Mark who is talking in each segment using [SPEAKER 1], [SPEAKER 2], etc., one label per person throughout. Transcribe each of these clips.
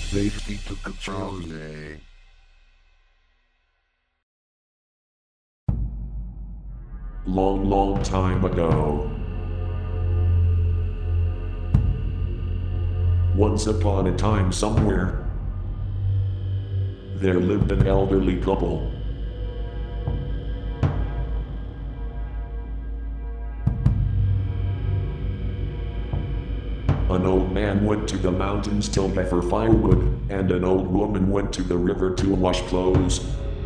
[SPEAKER 1] Safety to control day. Long, long time ago. Once upon a time somewhere, there lived an elderly couple. An old man went to the mountains to gather firewood, and an old woman went to the river to wash clothes.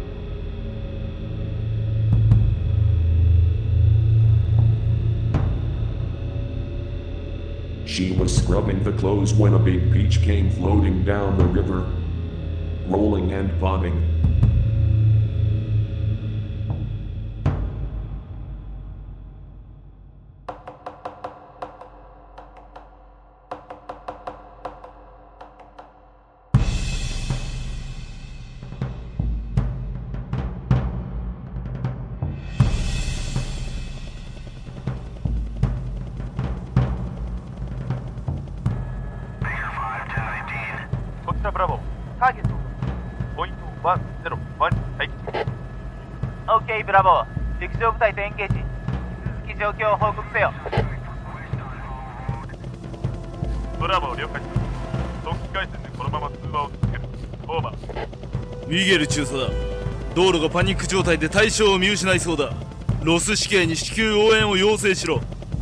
[SPEAKER 1] She was scrubbing the clothes when a big peach came floating down the river, rolling and bobbing.
[SPEAKER 2] Bravo. Target. Point 101.はい。OK ブラボー。陸上部隊とエンゲージ。引き続き状況を報告せよ。ブラボー了解。特機回線でこのまま通話を続ける。オーバー。
[SPEAKER 3] ミゲル中佐だ。道路がパニック状態で対象を見失いそうだ。ロス市警に至急応援を要請しろ。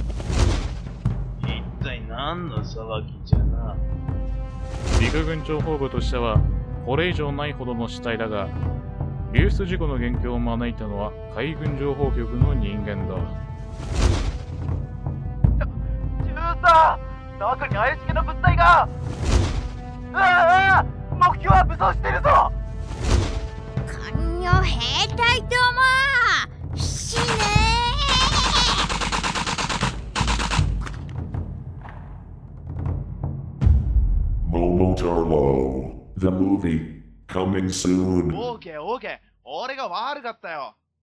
[SPEAKER 4] 一体何の騒ぎじゃな。
[SPEAKER 5] 陸軍情報部としてはこれ以上ないほどの死体だが、流出事故の元凶を招いたのは海軍情報局の人間だ。
[SPEAKER 2] 中佐、中に怪しげな物体が。目標は武装してるぞ。
[SPEAKER 6] この兵隊ども、死ね
[SPEAKER 1] Momotaro, the movie, coming soon.
[SPEAKER 7] オーケー、俺が悪かったよ。